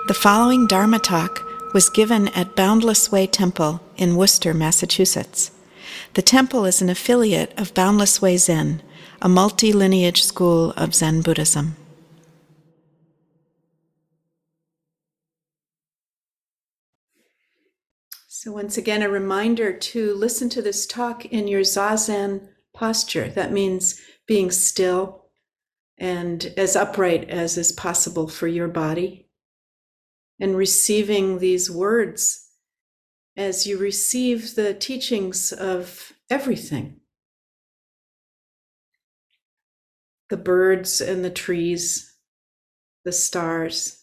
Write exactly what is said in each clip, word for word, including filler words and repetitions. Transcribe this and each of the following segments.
The following Dharma talk was given at Boundless Way Temple in Worcester, Massachusetts. The temple is an affiliate of Boundless Way Zen, a multi-lineage school of Zen Buddhism. So once again, a reminder to listen to this talk in your Zazen posture. That means being still and as upright as is possible for your body, and receiving these words as you receive the teachings of everything. The birds and the trees, the stars.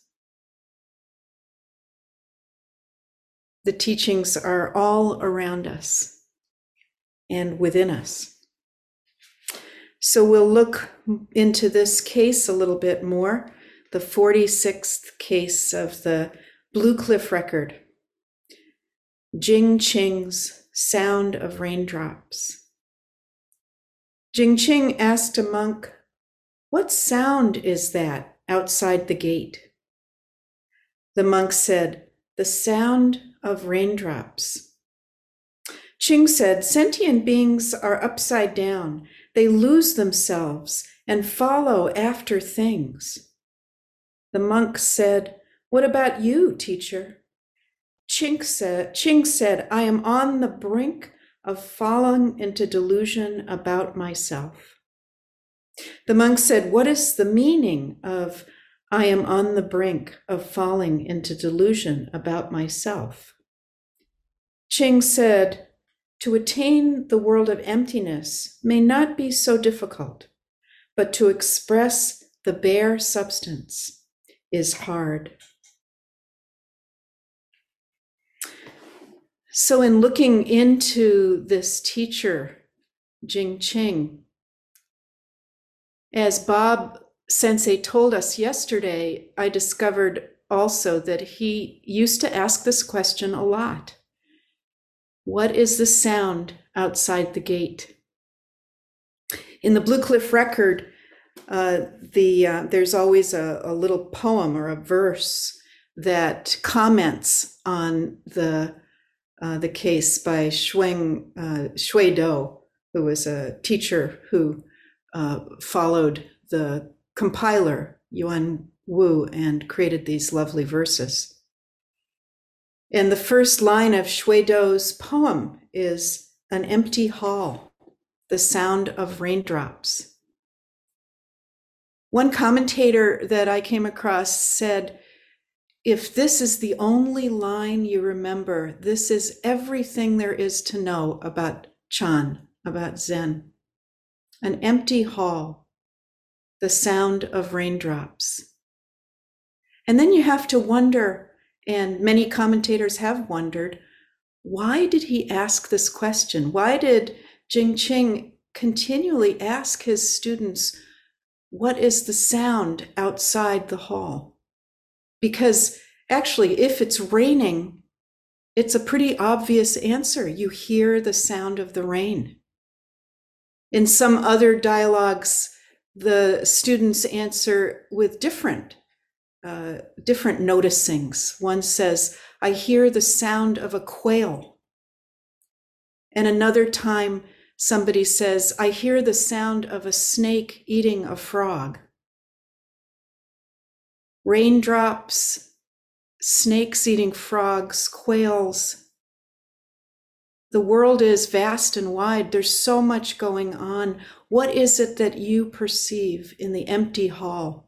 The teachings are all around us and within us. So we'll look into this case a little bit more, the forty-sixth case of the Blue Cliff Record, Jing Qing's Sound of Raindrops. Jing Qing asked a monk, "What sound is that outside the gate?" The monk said, "The sound of raindrops." Qing said, "Sentient beings are upside down. They lose themselves and follow after things." The monk said, "What about you, teacher?" Qing said, Qing said, "I am on the brink of falling into delusion about myself." The monk said, "What is the meaning of I am on the brink of falling into delusion about myself?" Qing said, "To attain the world of emptiness may not be so difficult, but to express the bare substance is hard." So in looking into this teacher, Jing Qing, as Bob Sensei told us yesterday, I discovered also that he used to ask this question a lot. What is the sound outside the gate? In the Blue Cliff Record, uh, the uh, there's always a, a little poem or a verse that comments on the uh, the case by Shuang, uh, Shui Do, who was a teacher who uh, followed the compiler, Yuan Wu, and created these lovely verses. And the first line of Shui Do's poem is, "An empty hall, the sound of raindrops." One commentator that I came across said, if this is the only line you remember, this is everything there is to know about Chan, about Zen. An empty hall, the sound of raindrops. And then you have to wonder, and many commentators have wondered, why did he ask this question? Why did Jing Qing continually ask his students, what is the sound outside the hall? Because actually, if it's raining, it's a pretty obvious answer. You hear the sound of the rain. In some other dialogues, the students answer with different Uh, different noticings. One says, "I hear the sound of a quail." And another time, somebody says, "I hear the sound of a snake eating a frog." Raindrops, snakes eating frogs, quails. The world is vast and wide. There's so much going on. What is it that you perceive in the empty hall?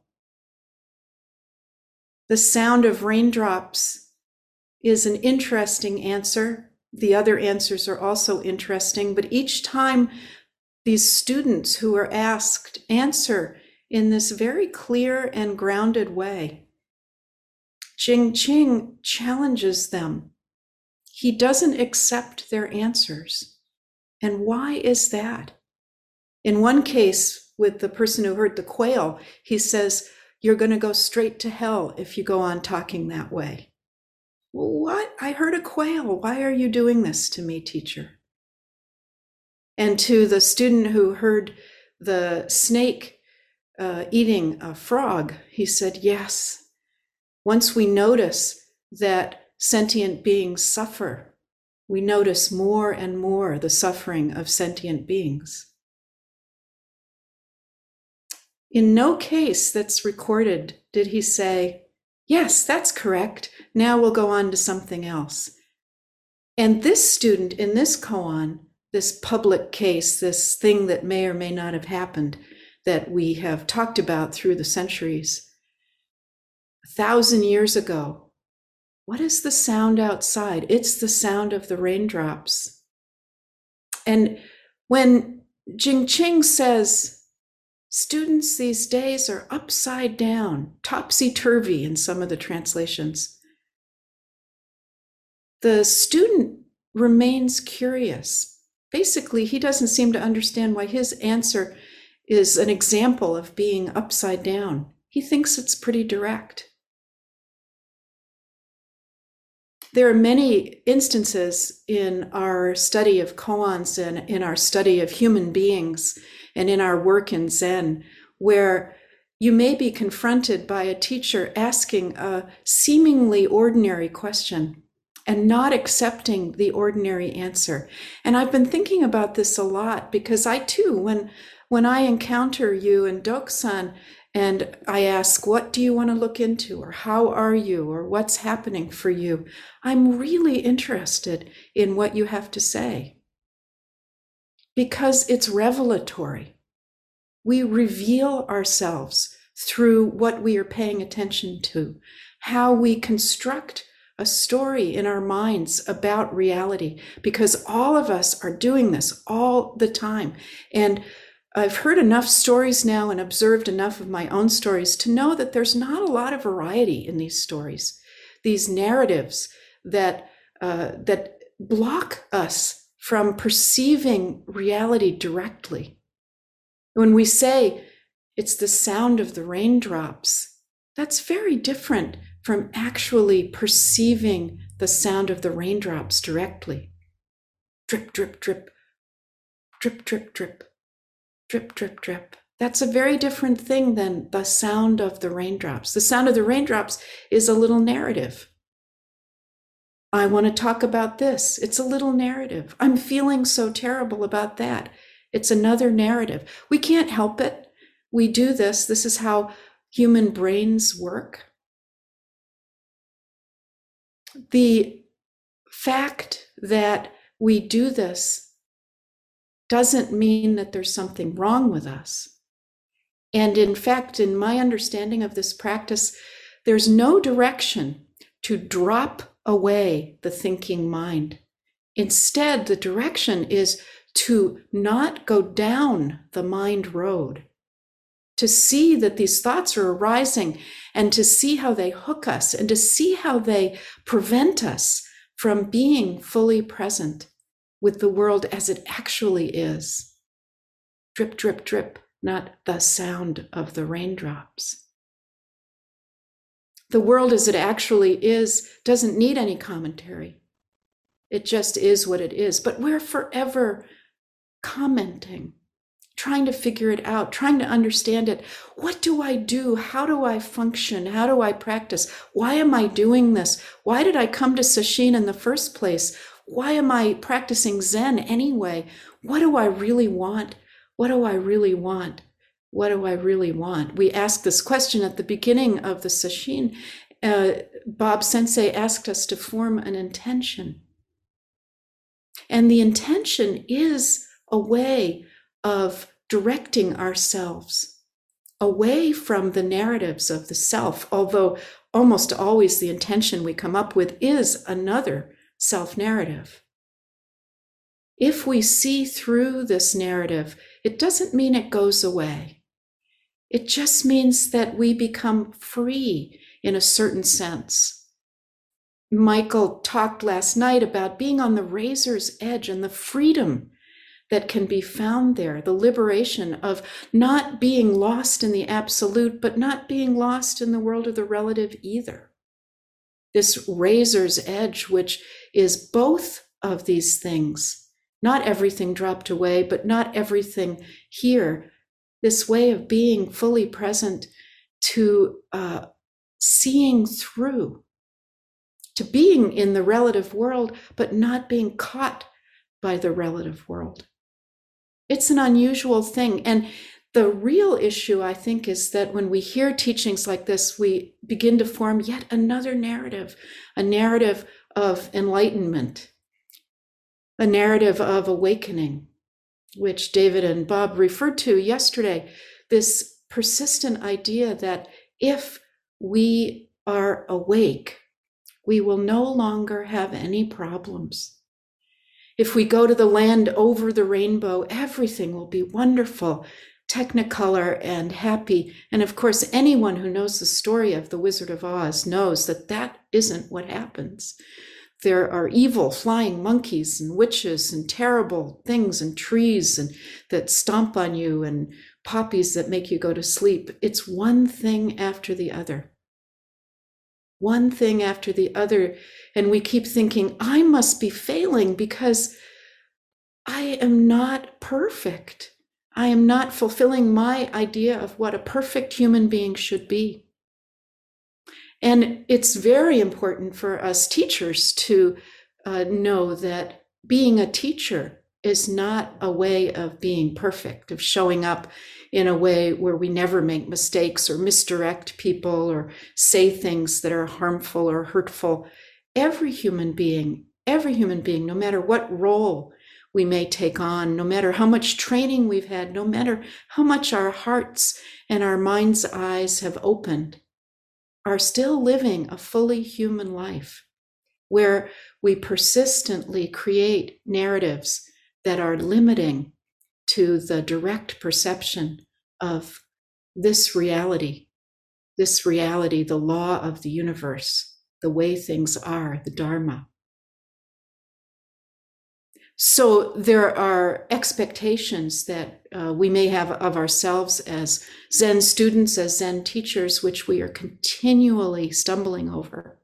The sound of raindrops is an interesting answer. The other answers are also interesting, but each time these students who are asked answer in this very clear and grounded way. Jing Qing challenges them. He doesn't accept their answers. And why is that? In one case, with the person who heard the quail, he says, "You're going to go straight to hell if you go on talking that way." "What? I heard a quail. Why are you doing this to me, teacher?" And to the student who heard the snake uh, eating a frog, he said, "Yes, Once we notice that sentient beings suffer, we notice more and more the suffering of sentient beings. In no case that's recorded did he say, yes, that's correct. Now we'll go on to something else. And this student in this koan, this public case, this thing that may or may not have happened that we have talked about through the centuries, a thousand years ago, what is the sound outside? It's the sound of the raindrops. And when Jing Qing says, students these days are upside down, topsy-turvy in some of the translations, the student remains curious. Basically, he doesn't seem to understand why his answer is an example of being upside down. He thinks it's pretty direct. There are many instances in our study of koans and in our study of human beings and in our work in Zen where you may be confronted by a teacher asking a seemingly ordinary question and not accepting the ordinary answer. And I've been thinking about this a lot because I too, when, when I encounter you and Doksan, and I ask, what do you want to look into? Or how are you? Or what's happening for you? I'm really interested in what you have to say because it's revelatory. We reveal ourselves through what we are paying attention to, how we construct a story in our minds about reality, because all of us are doing this all the time. And I've heard enough stories now and observed enough of my own stories to know that there's not a lot of variety in these stories, these narratives that uh, that block us from perceiving reality directly. When we say it's the sound of the raindrops, that's very different from actually perceiving the sound of the raindrops directly. Drip, drip, drip, drip, drip, drip. Drip, drip, drip. That's a very different thing than the sound of the raindrops. The sound of the raindrops is a little narrative. I want to talk about this. It's a little narrative. I'm feeling so terrible about that. It's another narrative. We can't help it. We do this. This is how human brains work. The fact that we do this doesn't mean that there's something wrong with us. And in fact, in my understanding of this practice, there's no direction to drop away the thinking mind. Instead, the direction is to not go down the mind road, to see that these thoughts are arising and to see how they hook us and to see how they prevent us from being fully present with the world as it actually is. Drip, drip, drip, not the sound of the raindrops. The world as it actually is doesn't need any commentary. It just is what it is. But we're forever commenting, trying to figure it out, trying to understand it. What do I do? How do I function? How do I practice? Why am I doing this? Why did I come to Sesshin in the first place? Why am I practicing Zen anyway? What do I really want? What do I really want? What do I really want? We asked this question at the beginning of the Sesshin. Uh, Bob Sensei asked us to form an intention. And the intention is a way of directing ourselves away from the narratives of the self, although almost always the intention we come up with is another self-narrative. If we see through this narrative, it doesn't mean it goes away. It just means that we become free in a certain sense. Michael talked last night about being on the razor's edge and the freedom that can be found there, the liberation of not being lost in the absolute, but not being lost in the world of the relative either. This razor's edge, which is both of these things, not everything dropped away, but not everything here, this way of being fully present to uh, seeing through, to being in the relative world, but not being caught by the relative world. It's an unusual thing. And the real issue, I think, is that when we hear teachings like this, we begin to form yet another narrative, a narrative of enlightenment, a narrative of awakening, which David and Bob referred to yesterday, this persistent idea that if we are awake, we will no longer have any problems. If we go to the land over the rainbow, everything will be wonderful, technicolor and happy. And of course, anyone who knows the story of the Wizard of Oz knows that that isn't what happens. There are evil flying monkeys and witches and terrible things and trees and that stomp on you and poppies that make you go to sleep. It's one thing after the other. One thing after the other. And we keep thinking, I must be failing because I am not perfect. I am not fulfilling my idea of what a perfect human being should be. And it's very important for us teachers to uh, know that being a teacher is not a way of being perfect, of showing up in a way where we never make mistakes or misdirect people or say things that are harmful or hurtful. Every human being, every human being, no matter what role we may take on, no matter how much training we've had, no matter how much our hearts and our mind's eyes have opened, are still living a fully human life where we persistently create narratives that are limiting to the direct perception of this reality, this reality, the law of the universe, the way things are, the Dharma. So there are expectations that uh, we may have of ourselves as Zen students, as Zen teachers, which we are continually stumbling over.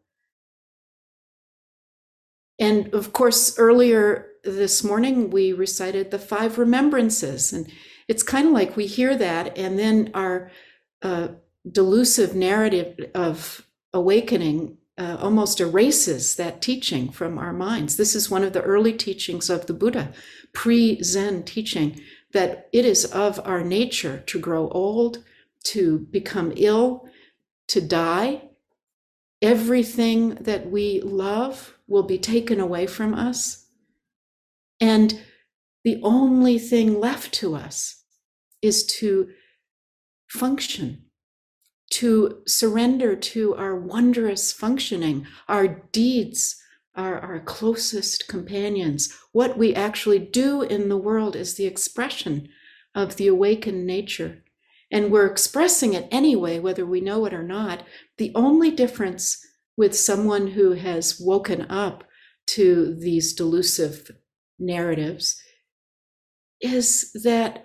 And of course, earlier this morning, we recited the five remembrances. And it's kind of like we hear that, and then our uh, delusive narrative of awakening Uh, almost erases that teaching from our minds. This is one of the early teachings of the Buddha, pre-Zen teaching, that it is of our nature to grow old, to become ill, to die. Everything that we love will be taken away from us. And the only thing left to us is to function, to surrender to our wondrous functioning, our deeds, our, our closest companions. What we actually do in the world is the expression of the awakened nature. And we're expressing it anyway, whether we know it or not. The only difference with someone who has woken up to these delusive narratives is that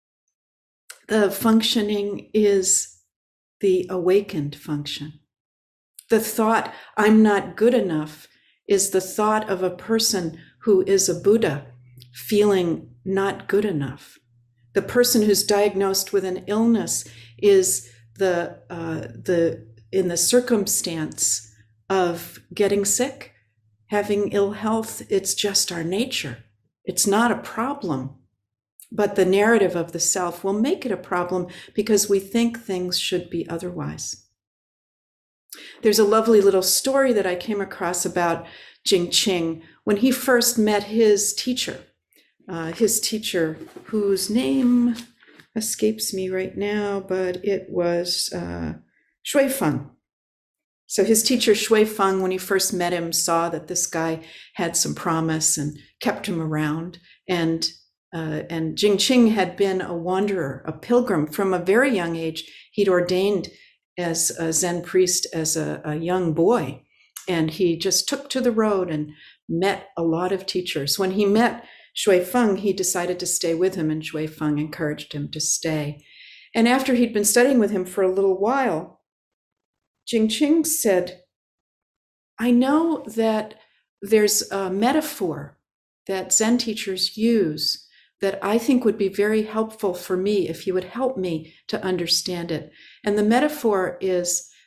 the functioning is the awakened function. The thought, I'm not good enough, is the thought of a person who is a Buddha feeling not good enough. The person who's diagnosed with an illness is the, uh, the in the circumstance of getting sick, having ill health. It's just our nature. It's not a problem. But the narrative of the self will make it a problem because we think things should be otherwise. There's a lovely little story that I came across about Jing Qing when he first met his teacher, uh, his teacher whose name escapes me right now, but it was uh, Shui Feng. So his teacher Shui Feng, when he first met him, saw that this guy had some promise and kept him around. And Uh, and Jing Qing had been a wanderer, a pilgrim from a very young age. He'd ordained as a Zen priest as a, a young boy, and he just took to the road and met a lot of teachers. When he met Shui Feng, he decided to stay with him, and Shui Feng encouraged him to stay. And after he'd been studying with him for a little while, Jing Qing said, I know that there's a metaphor that Zen teachers use that I think would be very helpful for me if you would help me to understand it. And the metaphor is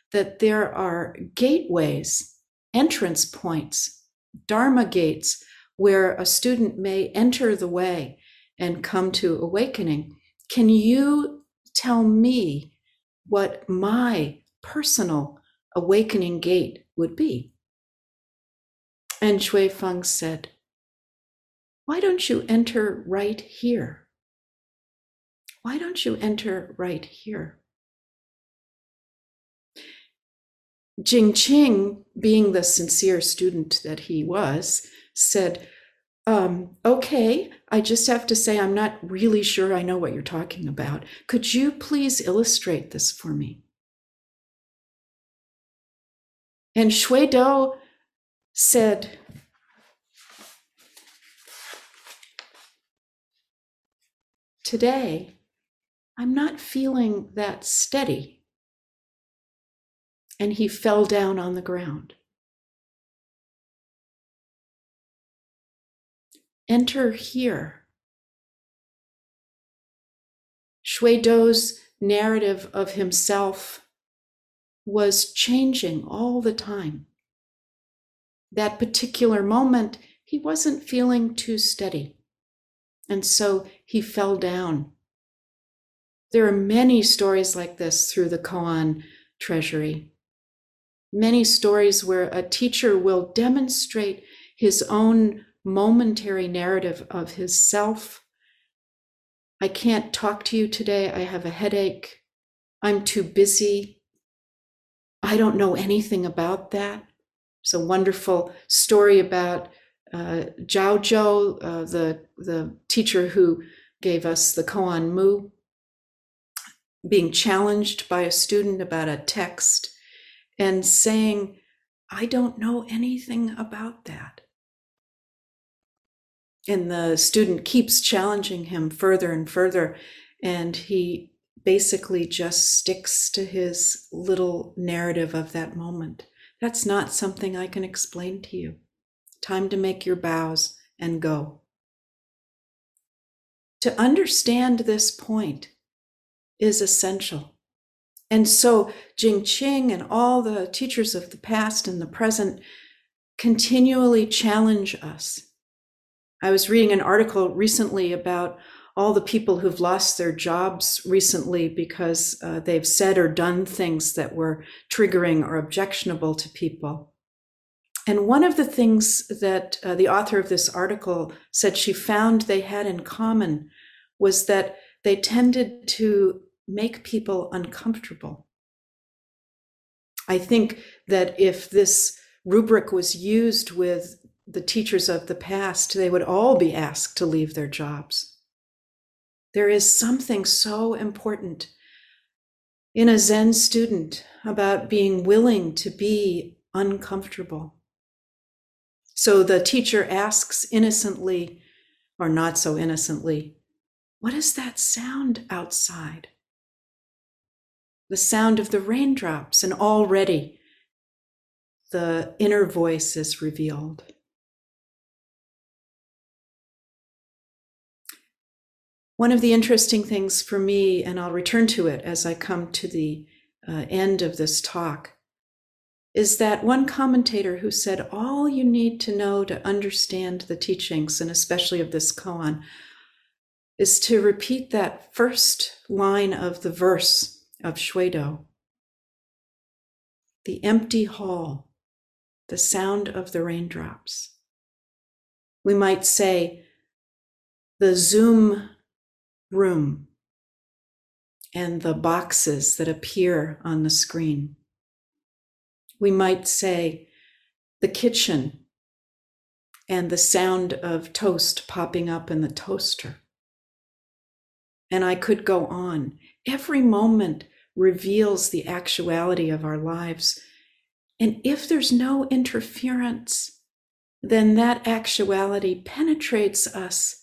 that there are gateways, entrance points, Dharma gates, where a student may enter the way and come to awakening. Can you tell me what my personal awakening gate would be? And Shui Feng said, why don't you enter right here? Why don't you enter right here? Jing Qing, being the sincere student that he was, said, um, okay, I just have to say I'm not really sure I know what you're talking about. Could you please illustrate this for me? And Shui Do said, today, I'm not feeling that steady. And he fell down on the ground. Enter here. Shui Do's narrative of himself was changing all the time. That particular moment, he wasn't feeling too steady. And so he fell down. There are many stories like this through the koan treasury. Many stories where a teacher will demonstrate his own momentary narrative of his self. I can't talk to you today. I have a headache. I'm too busy. I don't know anything about that. It's a wonderful story about uh, Zhao Zhou, uh, the, the teacher who gave us the koan mu, being challenged by a student about a text and saying, I don't know anything about that. And the student keeps challenging him further and further, and he basically just sticks to his little narrative of that moment. That's not something I can explain to you. Time to make your bows and go. To understand this point is essential. And so Jing Qing and all the teachers of the past and the present continually challenge us. I was reading an article recently about all the people who've lost their jobs recently because uh, they've said or done things that were triggering or objectionable to people. And one of the things that uh, the author of this article said she found they had in common was that they tended to make people uncomfortable. I think that if this rubric was used with the teachers of the past, they would all be asked to leave their jobs. There is something so important in a Zen student about being willing to be uncomfortable. So the teacher asks innocently, or not so innocently, what is that sound outside? The sound of the raindrops, and already the inner voice is revealed. One of the interesting things for me, and I'll return to it as I come to the uh, end of this talk, is that one commentator who said all you need to know to understand the teachings, and especially of this koan, is to repeat that first line of the verse of Shui Do. The empty hall, the sound of the raindrops. We might say the Zoom room and the boxes that appear on the screen. We might say the kitchen and the sound of toast popping up in the toaster. And I could go on. Every moment reveals the actuality of our lives. And if there's no interference, then that actuality penetrates us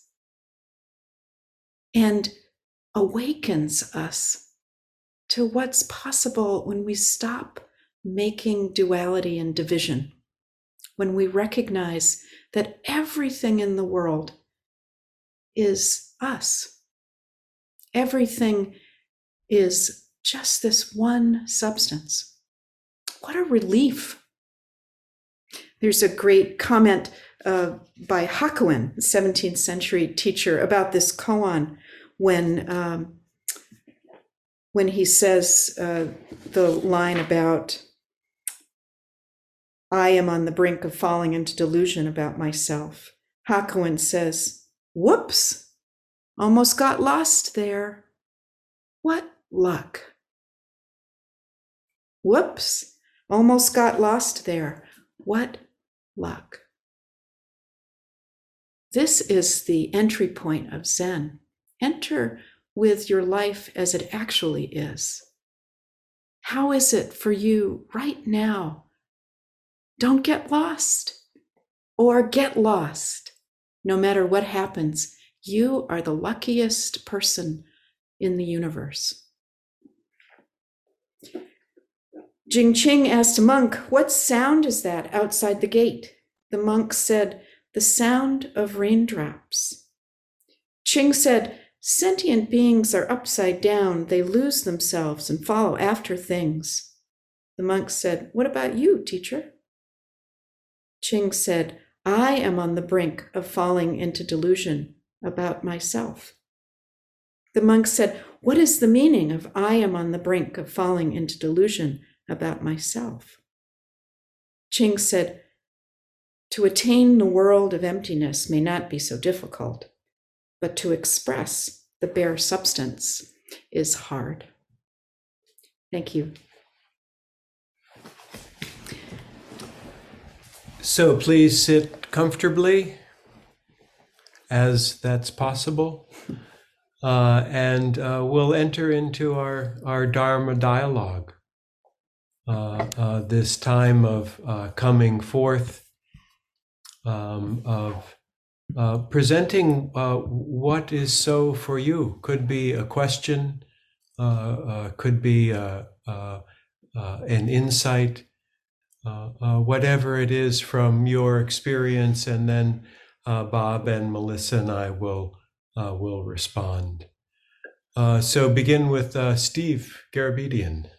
and awakens us to what's possible when we stop making duality and division, when we recognize that everything in the world is us. Everything is just this one substance. What a relief. There's a great comment uh, by Hakuin, seventeenth century teacher, about this koan when um, when he says uh, the line about, I am on the brink of falling into delusion about myself. Hakuin says, whoops, almost got lost there. What luck. Whoops, almost got lost there. What luck. This is the entry point of Zen. Enter with your life as it actually is. How is it for you right now? Don't get lost or get lost. No matter what happens, you are the luckiest person in the universe. Jingqing asked a monk, what sound is that outside the gate? The monk said, the sound of raindrops. Qing said, sentient beings are upside down. They lose themselves and follow after things. The monk said, what about you, teacher? Qing said, I am on the brink of falling into delusion about myself. The monk said, what is the meaning of I am on the brink of falling into delusion about myself? Qing said, to attain the world of emptiness may not be so difficult, but to express the bare substance is hard. Thank you. So please sit comfortably as that's possible. Uh, and uh, we'll enter into our, our Dharma dialogue. Uh, uh, this time of uh, coming forth, um, of uh, presenting uh, what is so for you. Could be a question, uh, uh, could be uh, uh, uh, an insight, uh, uh, whatever it is from your experience, and then uh, Bob and Melissa and I will uh, will respond. Uh, so begin with uh, Steve Garabedian.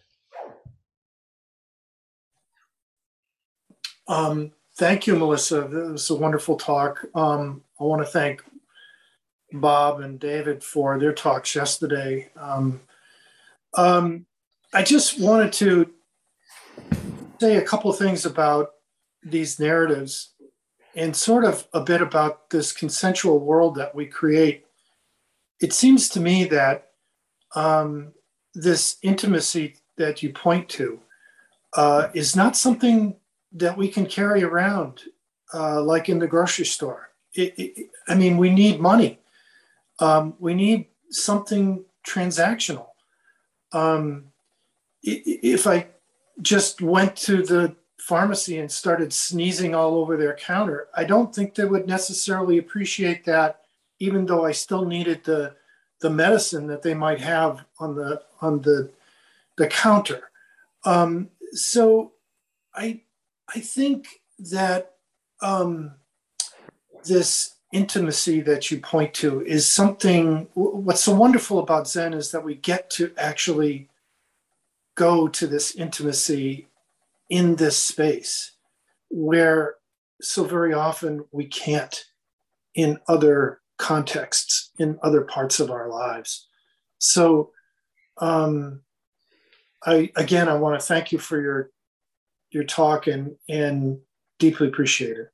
Um, thank you, Melissa. It was a wonderful talk. Um, I want to thank Bob and David for their talks yesterday. Um, um, I just wanted to say a couple of things about these narratives and sort of a bit about this consensual world that we create. It seems to me that um, this intimacy that you point to uh, is not something that we can carry around uh, like in the grocery store. It, it, I mean, we need money. Um, we need something transactional. Um, if I just went to the pharmacy and started sneezing all over their counter, I don't think they would necessarily appreciate that, even though I still needed the the medicine that they might have on the on the the counter. Um, so I I think that um, this intimacy that you point to is something. What's so wonderful about Zen is that we get to actually go to this intimacy in this space where so very often we can't in other contexts, in other parts of our lives. So um, I, again, I want to thank you for your, your talk and, and deeply appreciate it.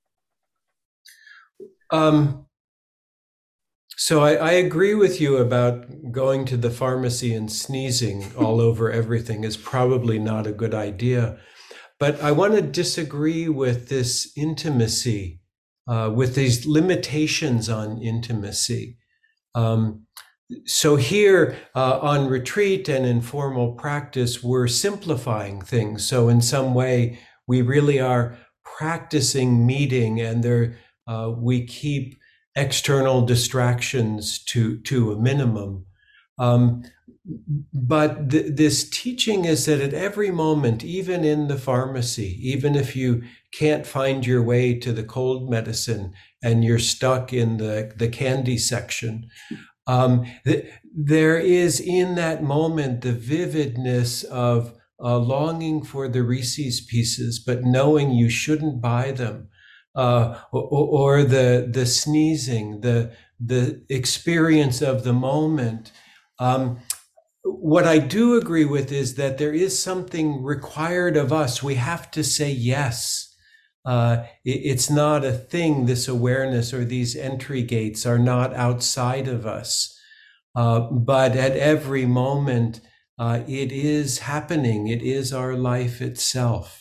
Um, so I, I agree with you about going to the pharmacy and sneezing all over everything is probably not a good idea. But I want to disagree with this intimacy, uh, with these limitations on intimacy. Um, so here uh, on retreat and in formal practice, we're simplifying things. So in some way, we really are practicing meeting, and there uh, we keep external distractions to, to a minimum. Um, But th- this teaching is that at every moment, even in the pharmacy, even if you can't find your way to the cold medicine and you're stuck in the, the candy section, um, th- there is in that moment the vividness of uh, longing for the Reese's Pieces, but knowing you shouldn't buy them, uh, or, or the the sneezing, the the experience of the moment. Um, what I do agree with is that there is something required of us. We have to say yes. Uh, it, it's not a thing. This awareness or these entry gates are not outside of us. Uh, but at every moment, uh, it is happening. It is our life itself.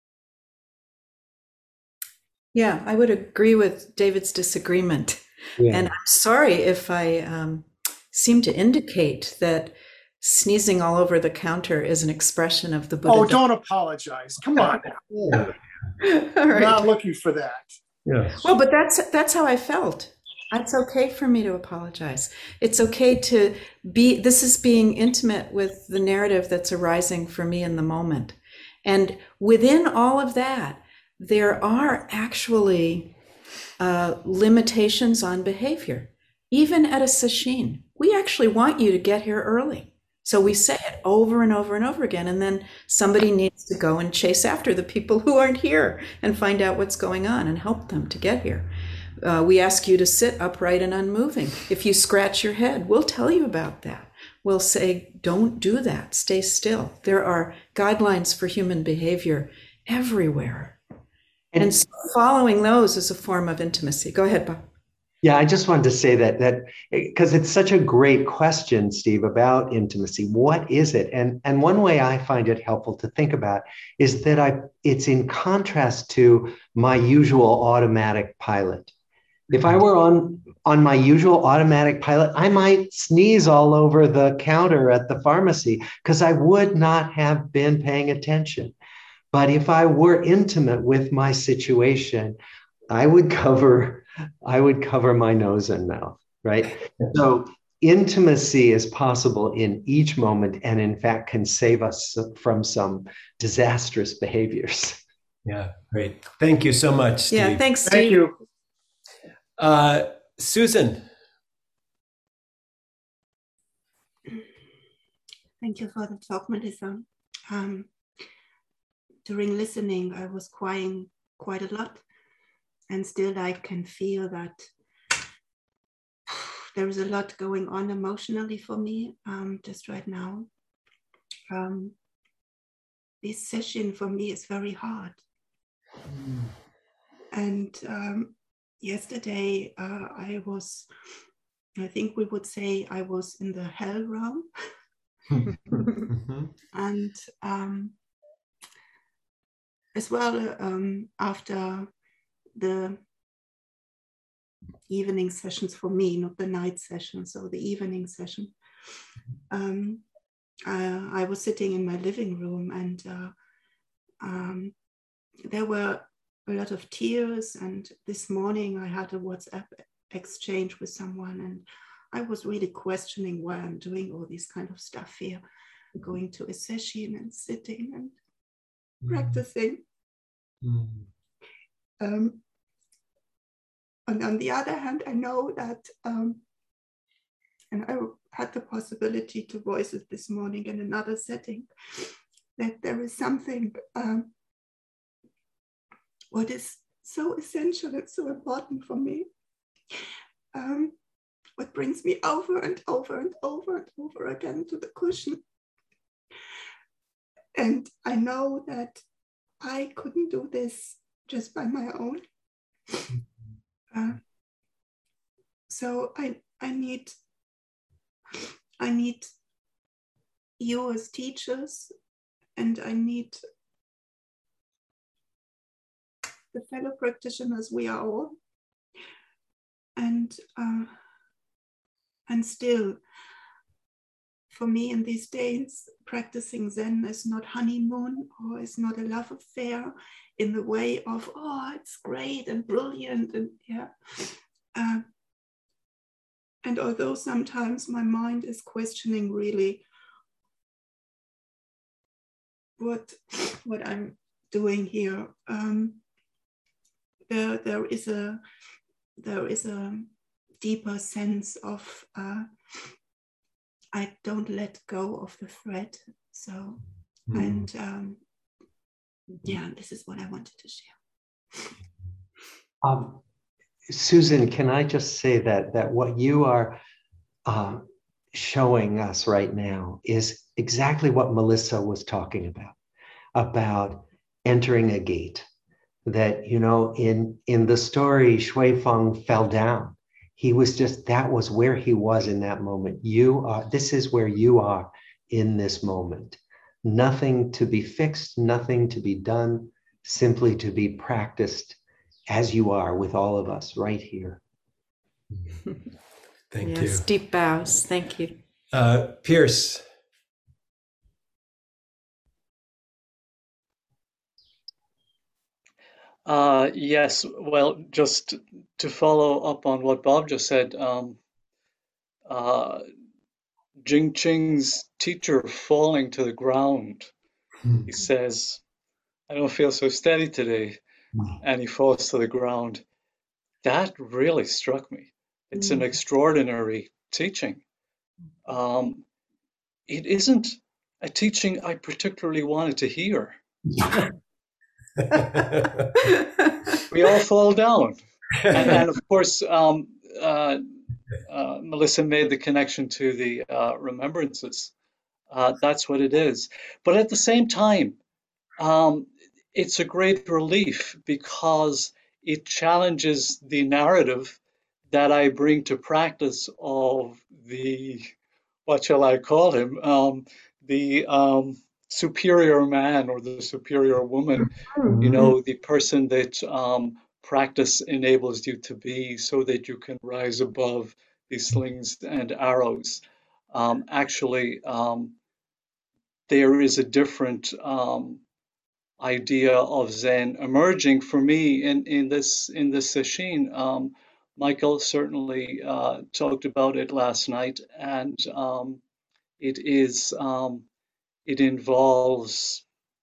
Yeah, I would agree with David's disagreement. Yeah. And I'm sorry if I um, seem to indicate that sneezing all over the counter is an expression of the Buddha. Oh, don't apologize. Come on now. Yeah. All right. I'm not looking for that. Yes. Well, but that's that's how I felt. It's okay for me to apologize. It's okay to be, this is being intimate with the narrative that's arising for me in the moment. And within all of that, there are actually uh, limitations on behavior. Even at a sesshin, we actually want you to get here early. So we say it over and over and over again, and then somebody needs to go and chase after the people who aren't here and find out what's going on and help them to get here. Uh, we ask you to sit upright and unmoving. If you scratch your head, we'll tell you about that. We'll say, don't do that, stay still. There are guidelines for human behavior everywhere. And, and so following those is a form of intimacy. Go ahead, Bob. Yeah, I just wanted to say that, that because it's such a great question, Steve, about intimacy. What is it? And, and one way I find it helpful to think about is that I it's in contrast to my usual automatic pilot. If I were on, on my usual automatic pilot, I might sneeze all over the counter at the pharmacy because I would not have been paying attention. But if I were intimate with my situation, I would cover, I would cover my nose and mouth, right? So intimacy is possible in each moment and in fact can save us from some disastrous behaviors. Yeah, great. Thank you so much, Steve. Yeah, thanks, Steve. Thank you. Uh, Susan. Thank you for the talk, Melissa. Um, during listening, I was crying quite a lot, and still I can feel that there is a lot going on emotionally for me um, just right now. Um, this session for me is very hard. Mm. And um, yesterday uh, I was, I think we would say I was in the hell realm. And um, as well, um, after the evening sessions for me, not the night session, so the evening session, um, uh, I was sitting in my living room, and uh, um, there were a lot of tears. And this morning I had a WhatsApp exchange with someone, and I was really questioning why I'm doing all this kind of stuff here, going to a session and sitting and mm. practicing. Mm. Um, and on the other hand, I know that, um, and I had the possibility to voice it this morning in another setting, that there is something um, what is so essential and so important for me, um, what brings me over and over and over and over again to the cushion. And I know that I couldn't do this just by my own. Uh, so I I need I need you as teachers, and I need the fellow practitioners, we are all. And uh, and still, for me in these days, practicing Zen is not honeymoon, or is not a love affair in the way of, oh, it's great and brilliant, and yeah. Uh, and although sometimes my mind is questioning really what what I'm doing here, um, there there is a there is a deeper sense of uh, I don't let go of the thread. So Mm. And um, yeah, this is what I wanted to share. Um, Susan, can I just say that that what you are uh, showing us right now is exactly what Melissa was talking about, about entering a gate. That, you know, in, in the story, Shui Feng fell down. He was just, that was where he was in that moment. You are, this is where you are in this moment. Nothing to be fixed, nothing to be done, simply to be practiced as you are with all of us right here. Thank yes, you. Yes, deep bows. Thank you. Uh, Pierce. Uh, yes, well, just to follow up on what Bob just said, um, uh, Jing Qing's teacher falling to the ground. Hmm. He says, I don't feel so steady today. And he falls to the ground. That really struck me. It's an extraordinary teaching. Um, it isn't a teaching I particularly wanted to hear. We all fall down. And, and of course, um, uh, uh, Melissa made the connection to the uh, remembrances. Uh, that's what it is. But at the same time, um, it's a great relief because it challenges the narrative that I bring to practice of the, what shall I call him, um, the um, superior man or the superior woman, you know, the person that um, practice enables you to be so that you can rise above these slings and arrows. Um, actually, um, there is a different um, idea of Zen emerging for me in, in this in this sesshin. Um, Michael certainly uh, talked about it last night, and um, it is um, it involves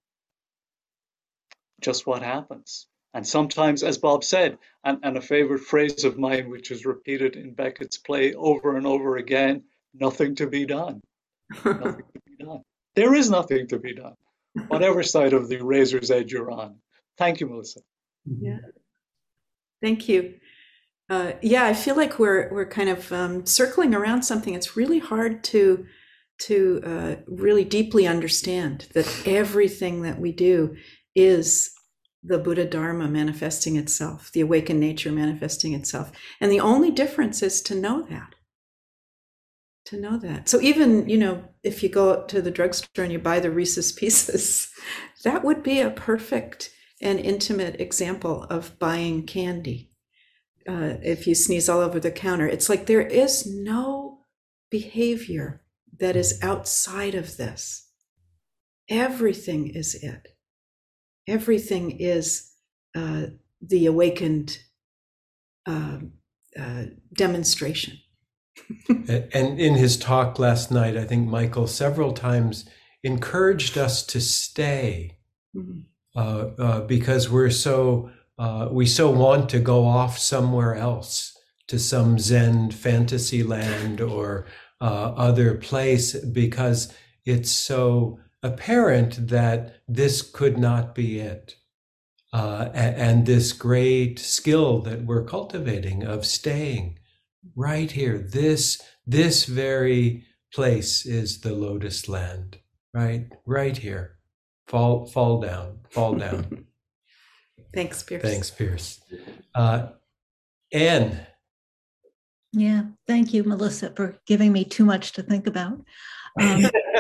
just what happens. And sometimes, as Bob said, and, and a favorite phrase of mine, which is repeated in Beckett's play over and over again, nothing to be done. Nothing to be done. There is nothing to be done, whatever side of the razor's edge you're on. Thank you, Melissa. Yeah. Thank you. Uh, yeah, I feel like we're we're kind of um, circling around something. It's really hard to to uh, really deeply understand that everything that we do is the Buddha Dharma manifesting itself, the awakened nature manifesting itself. And the only difference is to know that. To know that. So even, you know, if you go to the drugstore and you buy the Reese's Pieces, that would be a perfect and intimate example of buying candy. Uh, if you sneeze all over the counter, it's like there is no behavior that is outside of this. Everything is it. Everything is uh, the awakened uh, uh, demonstration. And in his talk last night, I think Michael several times encouraged us to stay mm-hmm. uh, uh, because we're so uh, we so want to go off somewhere else to some Zen fantasy land or uh, other place because it's so apparent that this could not be it. Uh, and, and this great skill that we're cultivating of staying right here, this this very place is the lotus land, right? Right here. Fall fall down, fall down. Thanks, Pierce. Thanks, Pierce. Uh, Anne. Yeah, thank you, Melissa, for giving me too much to think about. Um,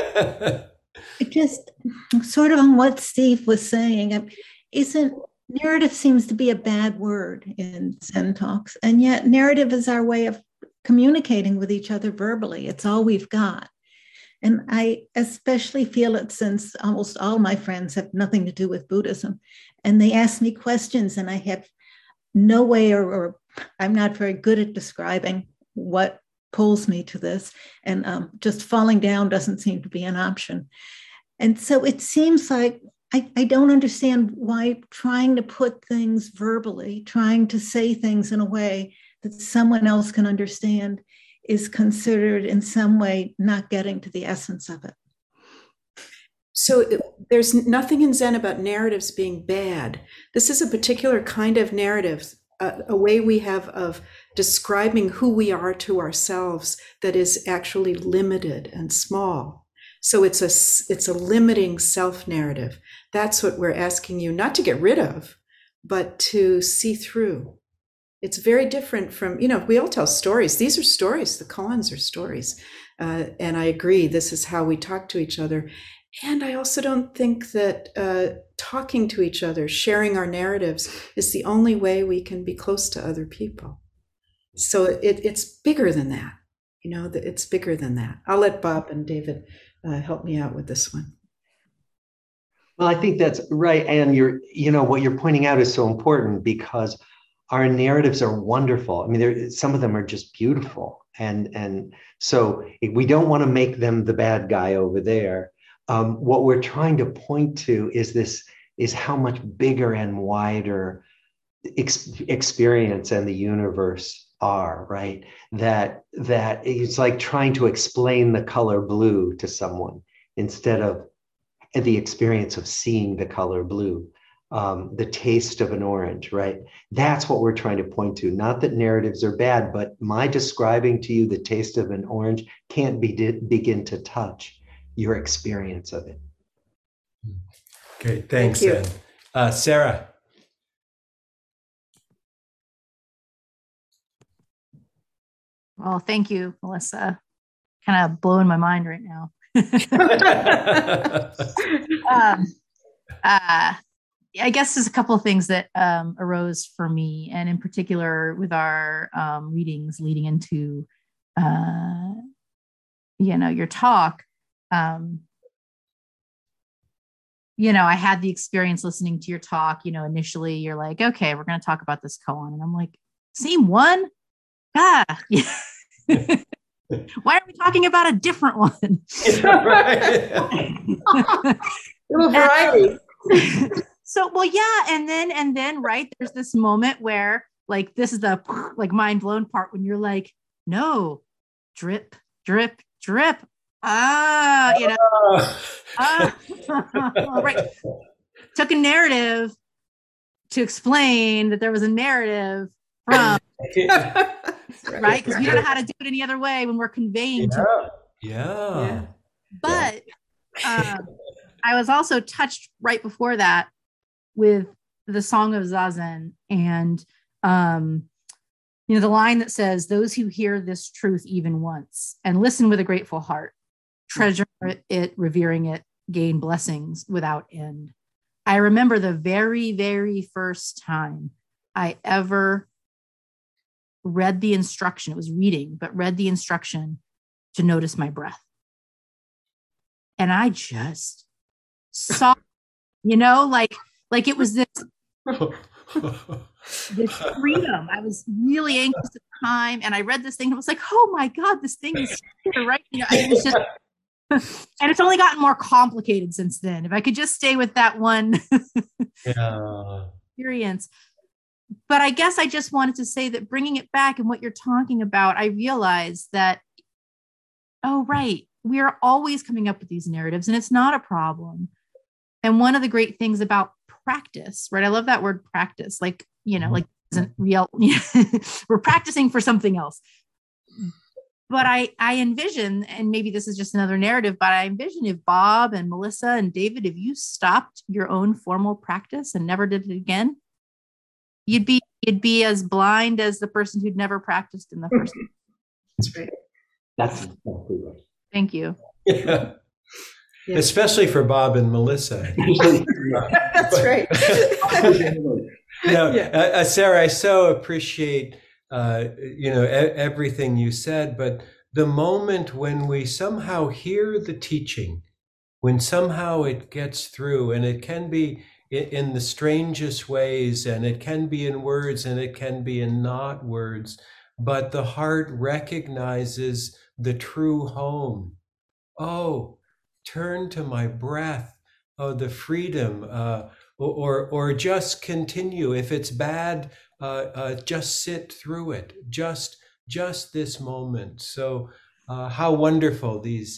just sort of on what Steve was saying, isn't narrative seems to be a bad word in Zen talks, and yet narrative is our way of communicating with each other verbally. It's all we've got. And I especially feel it since almost all my friends have nothing to do with Buddhism. And they ask me questions and I have no way or, or I'm not very good at describing what pulls me to this. And um, just falling down doesn't seem to be an option. And so it seems like I, I don't understand why trying to put things verbally, trying to say things in a way that someone else can understand is considered in some way not getting to the essence of it. So it, there's nothing in Zen about narratives being bad. This is a particular kind of narrative, a, a way we have of describing who we are to ourselves that is actually limited and small. So it's a, it's a limiting self-narrative. That's what we're asking you not to get rid of, but to see through. It's very different from, you know, we all tell stories. These are stories. The koans are stories. Uh, and I agree, this is how we talk to each other. And I also don't think that uh, talking to each other, sharing our narratives, is the only way we can be close to other people. So it, it's bigger than that. You know, it's bigger than that. I'll let Bob and David uh, help me out with this one. Well, I think that's right. And you're, you know, what you're pointing out is so important, because our narratives are wonderful. I mean, there, some of them are just beautiful. And, and so we don't want to make them the bad guy over there. Um, what we're trying to point to is this, is how much bigger and wider ex- experience and the universe are, right? That, that it's like trying to explain the color blue to someone instead of the experience of seeing the color blue, um, the taste of an orange, right? That's what we're trying to point to. Not that narratives are bad, but my describing to you the taste of an orange can't be, begin to touch your experience of it. Okay, thanks, Thank you. Anne. Uh, Sarah. Well, thank you, Melissa. Kind of blowing my mind right now. um, uh, I guess there's a couple of things that um, arose for me, and in particular with our um, readings leading into, uh, you know, your talk. Um, you know, I had the experience listening to your talk. You know, initially you're like, okay, we're going to talk about this koan, and I'm like, same one? Ah, why are we talking about a different one? Little variety. So, well, yeah. And then, and then, right, there's this moment where like, this is the like mind blown part when you're like, no, drip, drip, drip. Ah, you know, ah, right. Took a narrative to explain that there was a narrative from, right? Because we don't know how to do it any other way when we're conveying yeah. to Yeah. yeah. But um, I was also touched right before that with the Song of Zazen, and um, you know, the line that says, "Those who hear this truth even once and listen with a grateful heart, treasure it, revering it, gain blessings without end." I remember the very, very first time I ever read the instruction. It was reading, but read the instruction to notice my breath. And I just saw, you know, like, like it was this, this freedom. I was really anxious at the time. And I read this thing and I was like, oh my God, this thing is here, right? You know, it was just, and it's only gotten more complicated since then. If I could just stay with that one yeah. experience. But I guess I just wanted to say that bringing it back and what you're talking about, I realized that, oh, right, we are always coming up with these narratives and it's not a problem. And one of the great things about practice, right? I love that word practice, like, you know, like isn't real, we're practicing for something else. But I, I envision, and maybe this is just another narrative, but I envision if Bob and Melissa and David, if you stopped your own formal practice and never did it again, you'd be you'd be as blind as the person who'd never practiced in the first place. That's right. That's exactly right. Thank you. Yeah. Yeah. Especially for Bob and Melissa. That's right. No, Yeah. uh, Sarah, I so appreciate uh, you know e- everything you said, but the moment when we somehow hear the teaching, when somehow it gets through, and it can be in the strangest ways, and it can be in words and it can be in not words, but the heart recognizes the true home. Oh, turn to my breath. Oh, the freedom, uh, or, or just continue. If it's bad, uh, uh, just sit through it. Just, just this moment. So uh, how wonderful these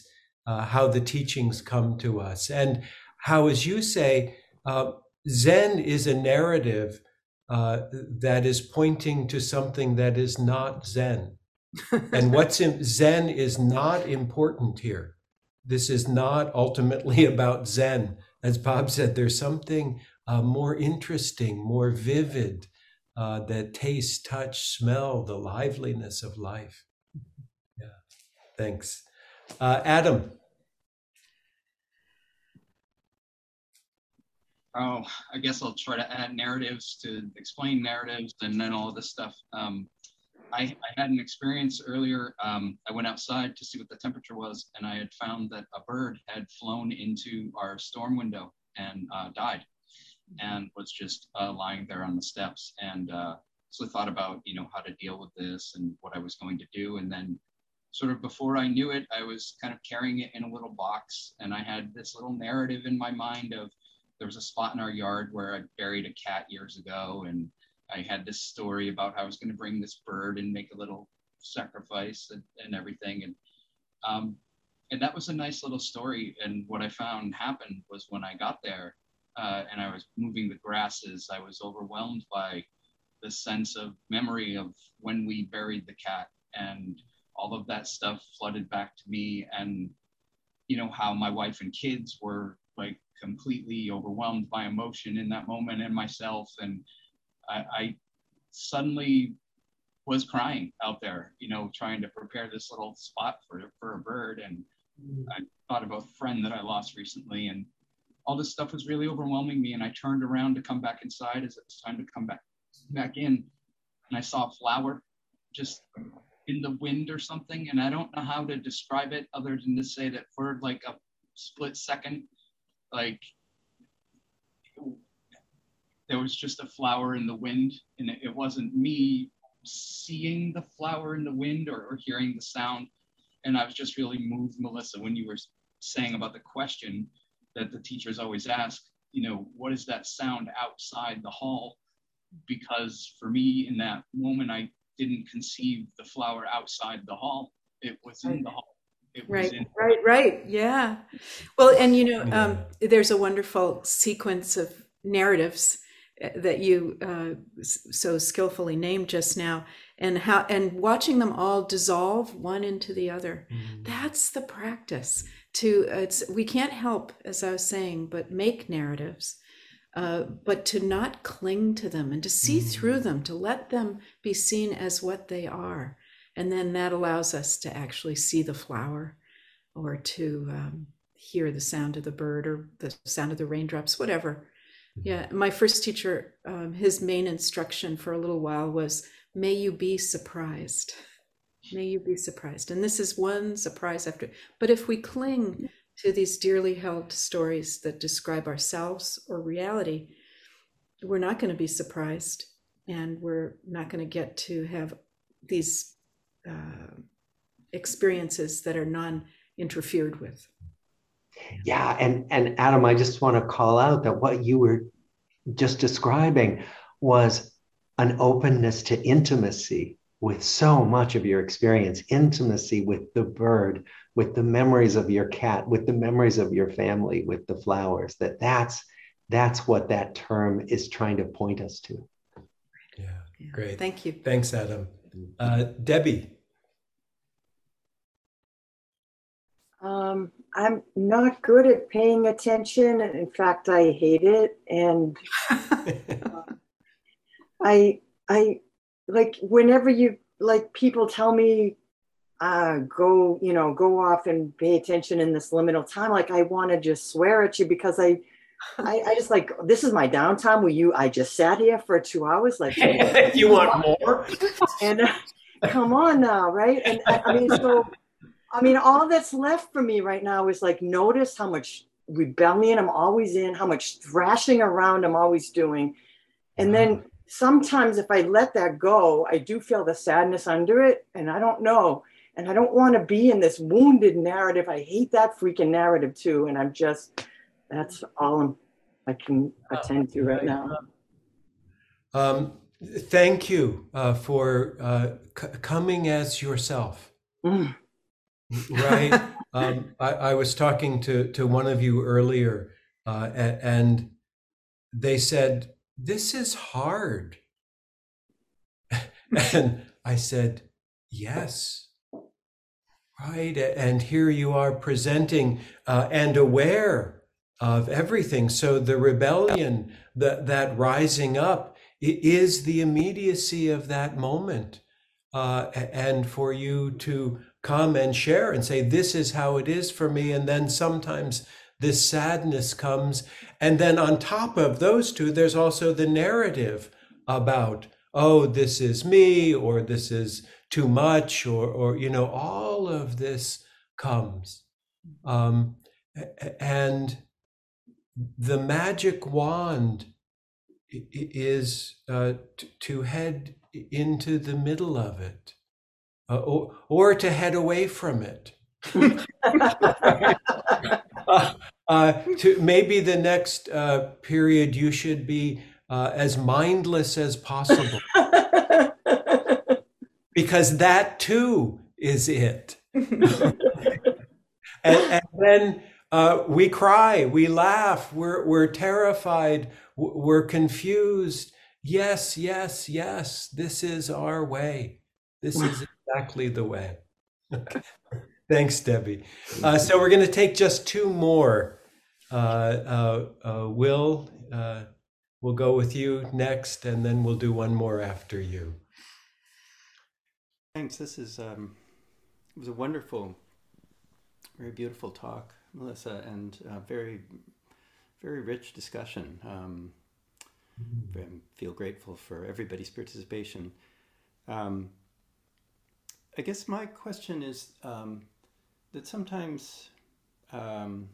uh, how the teachings come to us, and how, as you say, uh, Zen is a narrative uh, that is pointing to something that is not Zen. And what's in Zen is not important here. This is not ultimately about Zen. As Bob said, there's something uh, more interesting, more vivid, uh, that taste, touch, smell, the liveliness of life. Yeah, thanks. Uh, Adam. Oh, I guess I'll try to add narratives to explain narratives and then all this stuff. Um, I, I had an experience earlier. Um, I went outside to see what the temperature was, and I had found that a bird had flown into our storm window and uh, died, and was just uh, lying there on the steps. And uh, so I thought about, you know, how to deal with this and what I was going to do. And then sort of before I knew it, I was kind of carrying it in a little box, and I had this little narrative in my mind of, there was a spot in our yard where I buried a cat years ago, and I had this story about how I was going to bring this bird and make a little sacrifice and, and everything. And um, and that was a nice little story. And what I found happened was when I got there uh, and I was moving the grasses, I was overwhelmed by the sense of memory of when we buried the cat, and all of that stuff flooded back to me. And, you know, how my wife and kids were like completely overwhelmed by emotion in that moment, and myself. And I, I suddenly was crying out there, you know, trying to prepare this little spot for, for a bird. And I thought about a friend that I lost recently, and all this stuff was really overwhelming me. And I turned around to come back inside as it was time to come back, back in. And I saw a flower just in the wind or something. And I don't know how to describe it other than to say that for like a split second, like there was just a flower in the wind, and it, it wasn't me seeing the flower in the wind or, or hearing the sound. And I was just really moved, Melissa, when you were saying about the question that the teachers always ask, you know, what is that sound outside the hall? Because for me in that moment, I didn't conceive the flower outside the hall. It was in the hall. It was Right, in right, right. Yeah. Well, and you know, Yeah. um, there's a wonderful sequence of narratives that you uh, so skillfully named just now, and how and watching them all dissolve one into the other. Mm. That's the practice. To it's we can't help, as I was saying, but make narratives, uh, but to not cling to them and to see Mm. through them, to let them be seen as what they are. And then that allows us to actually see the flower, or to um, hear the sound of the bird, or the sound of the raindrops, whatever. Yeah, my first teacher, um, his main instruction for a little while was, may you be surprised. May you be surprised. And this is one surprise after. But if we cling to these dearly held stories that describe ourselves or reality, we're not going to be surprised. And we're not going to get to have these uh, experiences that are non-interfered with. Yeah, and, and Adam, I just want to call out that what you were just describing was an openness to intimacy with so much of your experience, intimacy with the bird, with the memories of your cat, with the memories of your family, with the flowers, that that's, that's what that term is trying to point us to. Yeah, great. Thank you. Thanks, Adam. Uh, Debbie. Um, I'm not good at paying attention. In fact, I hate it. And uh, I, I like whenever you like people tell me, uh, go, you know, go off and pay attention in this liminal time. Like I want to just swear at you because I, I, I just like, this is my downtime where you, I just sat here for two hours. Like, you want more? And uh, come on now. Right. And I, I mean, so, I mean, all that's left for me right now is like, notice how much rebellion I'm always in, how much thrashing around I'm always doing. And then sometimes if I let that go, I do feel the sadness under it. And I don't know. And I don't want to be in this wounded narrative. I hate that freaking narrative too. And I'm just, that's all I'm, I can attend to right now. Um, thank you uh, for uh, c- coming as yourself. Mm. Right. um, I, I was talking to, to one of you earlier, uh, a- and they said, "This is hard." And I said, "Yes." Right. And here you are presenting uh, and aware of everything. So the rebellion, the, that rising up, it is the immediacy of that moment. Uh, and for you to come and share and say, this is how it is for me. And then sometimes this sadness comes. And then on top of those two, there's also the narrative about, oh, this is me, or this is too much, or, or you know, all of this comes. Um, and the magic wand is uh, t- to head into the middle of it, uh, or, or to head away from it. uh, uh, to maybe the next uh, period you should be uh, as mindless as possible, because that too is it. and, and then uh, we cry, we laugh, we're we're terrified, we're confused. Yes, yes, yes. This is our way. This is exactly the way. Thanks, Debbie. Uh, so we're going to take just two more. Uh, uh, uh, Will, uh, we'll go with you next, and then we'll do one more after you. Thanks. This is um, it was a wonderful, very beautiful talk, Melissa, and uh, very, very rich discussion. Um, I feel grateful for everybody's participation. Um, I guess my question is um, that sometimes um,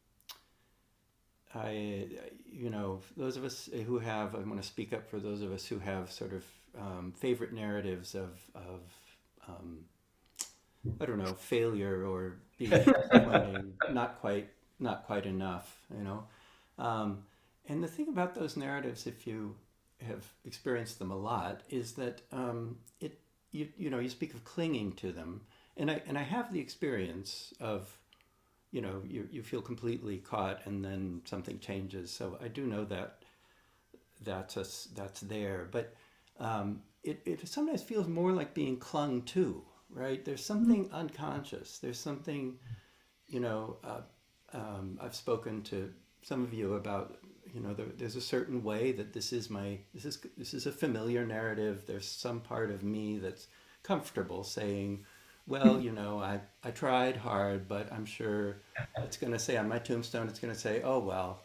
I, you know, those of us who have, I want to speak up for those of us who have sort of um, favorite narratives of, of um, I don't know, failure or being disappointing, not quite, not quite enough, you know. Um, and the thing about those narratives, if you have experienced them a lot, is that um, it, you, you know, you speak of clinging to them, and I and I have the experience of, you know, you you feel completely caught, and then something changes. So I do know that that's a, that's there, but um, it it sometimes feels more like being clung to. Right? There's something mm-hmm. unconscious. There's something, you know, uh, um, I've spoken to some of you about, you know, there, there's a certain way that this is my, this is, this is a familiar narrative. There's some part of me that's comfortable saying, well, you know, I, I tried hard, but I'm sure it's going to say on my tombstone, it's going to say, oh, well.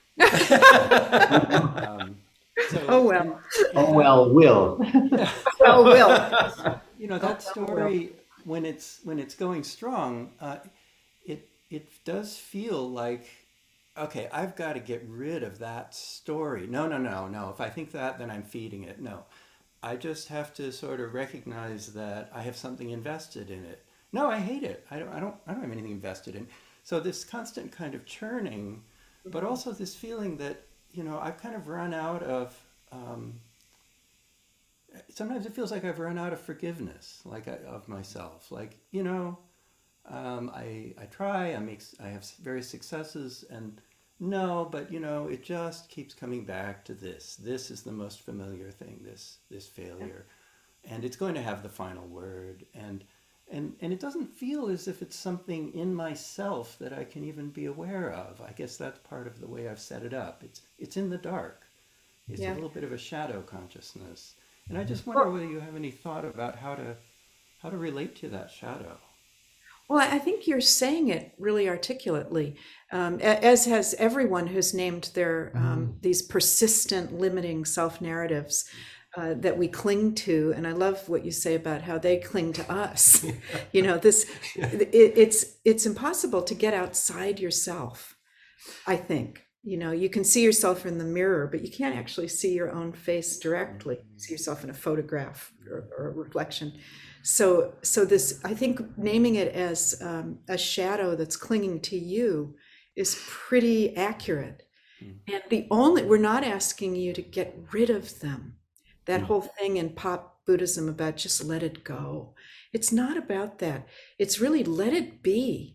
um, so, oh, well. And, oh, well, Will. Yeah. Oh, Will. You know, that story, when it's when it's going strong, uh, it it does feel like, okay, I've got to get rid of that story. No, no, no, no. If I think that, then I'm feeding it. No, I just have to sort of recognize that I have something invested in it. No, I hate it. I don't. I don't. I don't have anything invested in. So this constant kind of churning, but also this feeling that, you know, I've kind of run out of. Um, Sometimes it feels like I've run out of forgiveness, like I, of myself. Like, you know, um, I I try, I make, I have various successes, and no, but you know, it just keeps coming back to this. This is the most familiar thing. This this failure, and it's going to have the final word. And and and it doesn't feel as if it's something in myself that I can even be aware of. I guess that's part of the way I've set it up. It's it's in the dark. It's yeah. a little bit of a shadow consciousness. And I just wonder whether you have any thought about how to how to relate to that shadow. Well, I think you're saying it really articulately, um, as has everyone who's named their um, these persistent, limiting self-narratives uh, that we cling to. And I love what you say about how they cling to us. You know, this it, it's it's impossible to get outside yourself, I think. You know, you can see yourself in the mirror, but you can't actually see your own face directly. You see yourself in a photograph or, or a reflection. So, so this, I think naming it as um, a shadow that's clinging to you is pretty accurate. Mm. And the only, we're not asking you to get rid of them. That Mm. whole thing in pop Buddhism about just let it go. It's not about that. It's really let it be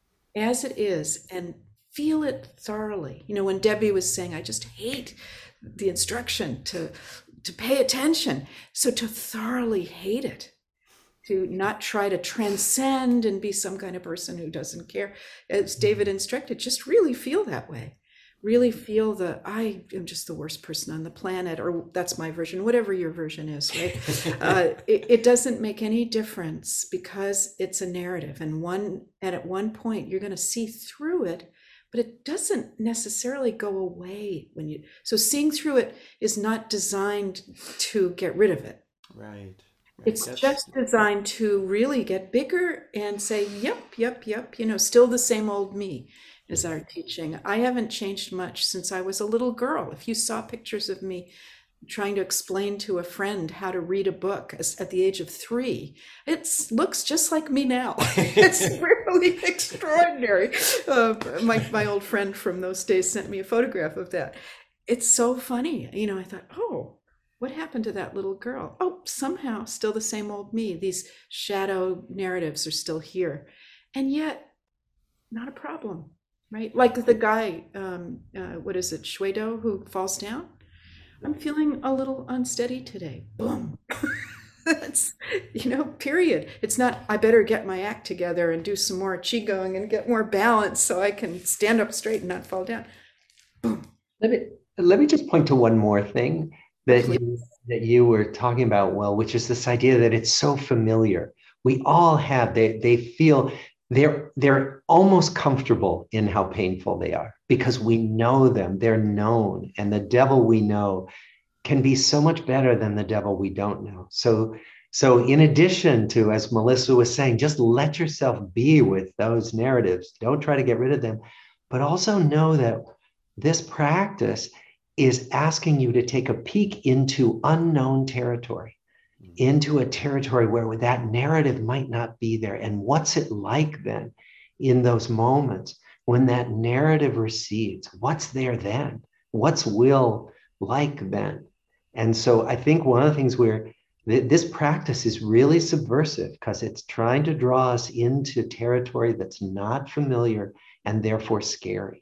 as it is and feel it thoroughly. You know, when Debbie was saying, I just hate the instruction to, to pay attention. So to thoroughly hate it, to not try to transcend and be some kind of person who doesn't care. As David instructed, just really feel that way. Really feel the, I am just the worst person on the planet, or that's my version, whatever your version is, right? uh, it, it doesn't make any difference because it's a narrative. And one, and at one point you're going to see through it, but it doesn't necessarily go away when you, so seeing through it is not designed to get rid of it. Right. right. It's That's- just designed to really get bigger and say, yep, yep, yep, you know, still the same old me is our teaching. I haven't changed much since I was a little girl. If you saw pictures of me trying to explain to a friend how to read a book as, at the age of three, it looks just like me now. It's really extraordinary. Uh, my, my old friend from those days sent me a photograph of that. It's so funny. You know, I thought, oh, what happened to that little girl? Oh, somehow still the same old me. These shadow narratives are still here. And yet, not a problem, right? Like the guy, um, uh, what is it, Shuedo, who falls down? I'm feeling a little unsteady today. Boom. That's, you know, period. It's not, I better get my act together and do some more qigong and get more balance so I can stand up straight and not fall down. Boom. Let me, let me just point to one more thing that you, that you were talking about, Will, which is this idea that it's so familiar. We all have, they, they feel, they're, they're almost comfortable in how painful they are because we know them, they're known, and the devil we know can be so much better than the devil we don't know. So, so in addition to, as Melissa was saying, just let yourself be with those narratives. Don't try to get rid of them, but also know that this practice is asking you to take a peek into unknown territory, into a territory where that narrative might not be there. And what's it like then in those moments when that narrative recedes? What's there then? What's will like then? And so I think one of the things where th- this practice is really subversive because it's trying to draw us into territory that's not familiar and therefore scary.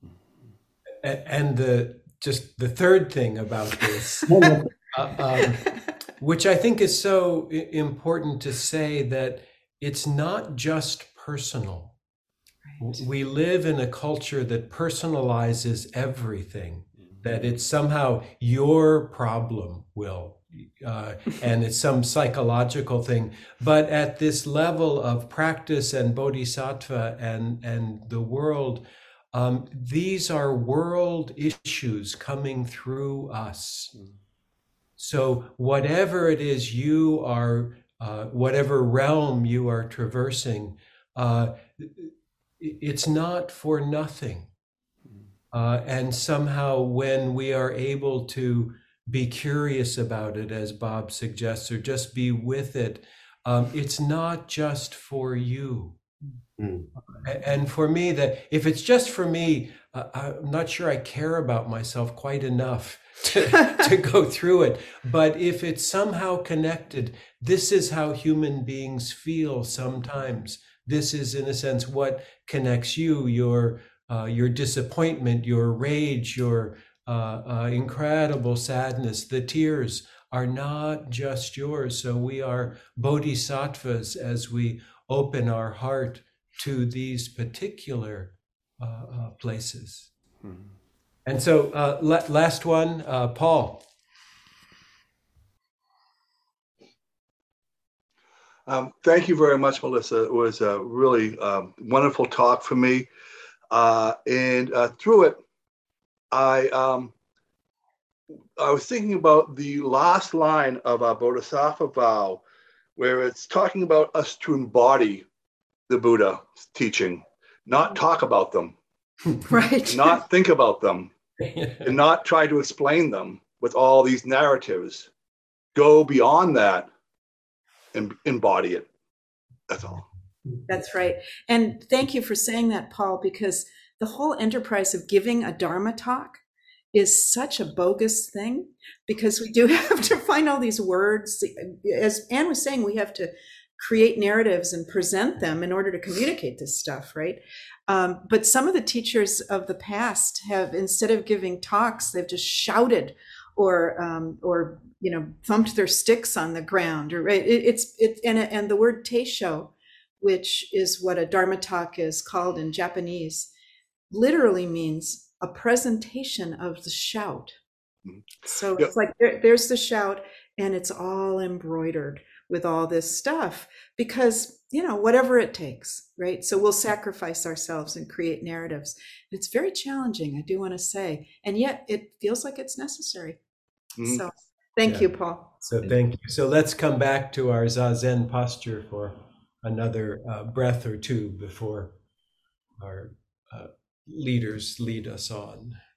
And the just the third thing about this, uh, um, which I think is so I- important to say, that it's not just personal. Right. We live in a culture that personalizes everything, that it's somehow your problem, Will, uh, and it's some psychological thing. But at this level of practice and bodhisattva and, and the world, Um, these are world issues coming through us. So whatever it is you are, uh, whatever realm you are traversing, uh, it's not for nothing. Uh, and somehow when we are able to be curious about it, as Bob suggests, or just be with it, um, it's not just for you. Mm. And for me, that if it's just for me, uh, I'm not sure I care about myself quite enough to, to go through it. But if it's somehow connected, this is how human beings feel sometimes. This is, in a sense, what connects you, your uh, your disappointment, your rage, your uh, uh, incredible sadness. The tears are not just yours. So we are bodhisattvas as we open our heart to these particular uh, uh, places. Mm-hmm. And so uh, la- last one, uh, Paul. Um, thank you very much, Melissa. It was a really um, wonderful talk for me. Uh, and uh, through it, I um, I was thinking about the last line of our Bodhisattva vow, where it's talking about us to embody the Buddha's teaching, not talk about them, right? Not think about them, and not try to explain them with all these narratives. Go beyond that and embody it. That's all. That's right. And thank you for saying that, Paul, because the whole enterprise of giving a Dharma talk is such a bogus thing, because we do have to find all these words. As Anne was saying, we have to create narratives and present them in order to communicate this stuff, right? Um, but some of the teachers of the past have, instead of giving talks, they've just shouted or um, or you know thumped their sticks on the ground. Or right, it, it's it and and the word teisho, which is what a dharma talk is called in Japanese, literally means a presentation of the shout. So Yep. it's like there, there's the shout, and it's all embroidered with all this stuff, because, you know, whatever it takes, right? So we'll sacrifice ourselves and create narratives. It's very challenging, I do want to say, and yet it feels like it's necessary. Mhm. So thank Yeah. you, Paul. So thank you. So let's come back to our Zazen posture for another uh, breath or two before our uh, leaders lead us on.